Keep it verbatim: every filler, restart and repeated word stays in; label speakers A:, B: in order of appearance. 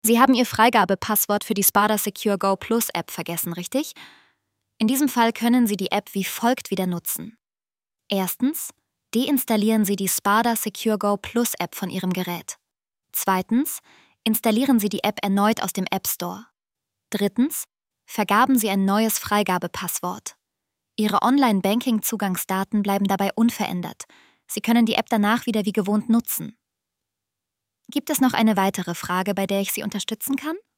A: Sie haben Ihr Freigabepasswort für die Spada Secure Go Plus App vergessen, richtig? In diesem Fall können Sie die App wie folgt wieder nutzen. Erstens, deinstallieren Sie die Spada Secure Go Plus App von Ihrem Gerät. Zweitens, installieren Sie die App erneut aus dem App Store. Drittens, vergaben Sie ein neues Freigabepasswort. Ihre Online-Banking-Zugangsdaten bleiben dabei unverändert. Sie können die App danach wieder wie gewohnt nutzen. Gibt es noch eine weitere Frage, bei der ich Sie unterstützen kann?